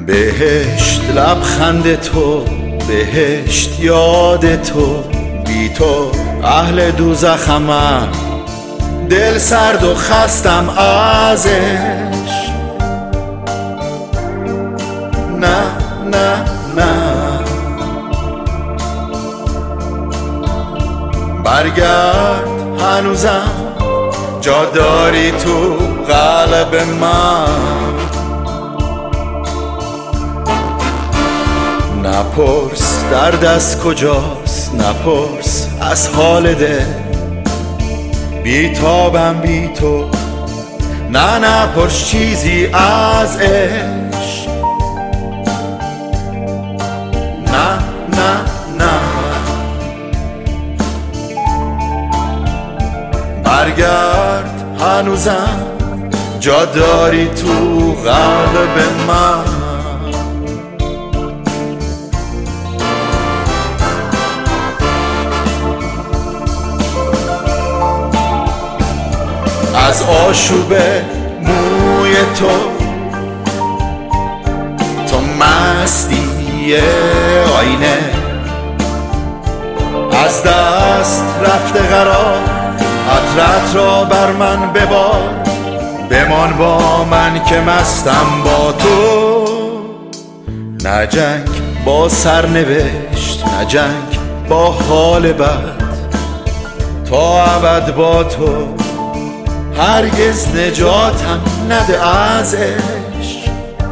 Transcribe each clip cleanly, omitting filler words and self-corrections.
بهشت لبخند تو، بهشت یاد تو، بی تو اهل دوزخمم، دل سرد و خستم ازش. نه نه نه برگرد، هنوزم جا داری تو قلب من. نپرس درد از کجاست، نپرس از حال دل، بیتابم بی تو، نه نپرس چیزی از عشق. نه نه نه برگرد، هنوزم جا داری تو قلب من. از آشوب موی تو، تو مستی آینه، از دست رفته قرار، عطرت را بر من ببار، بمان با من که مستم با تو. نه جنگ با سرنوشت، نه جنگ با حال بد، تا ابد با تو، هرگز نجاتم نده از عشق.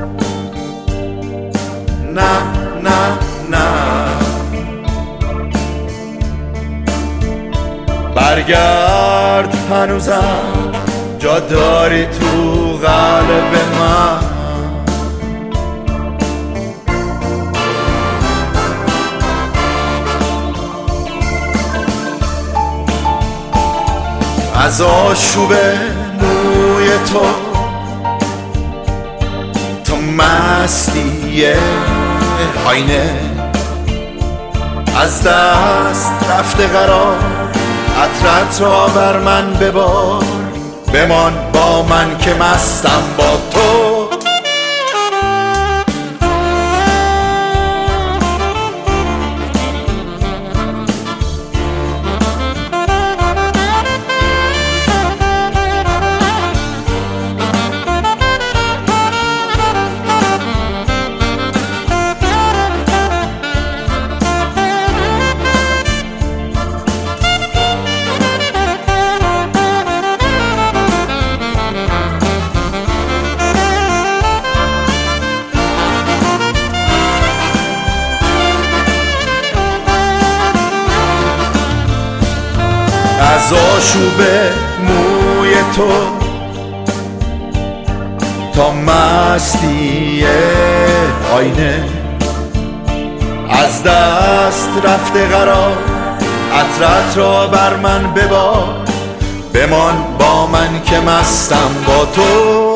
نه نه نه برگرد، هنوزم جا داری تو قلب من. از آشوب موی تو، تو مستی آینه، از دست رفته قرار، عطرت را بر من ببار، بمان با من که مستم با تو. از آشوب موی تو، تا مستی آینه، از دست رفته قرار، عطرت را بر من ببار، بمان با من که مستم با تو.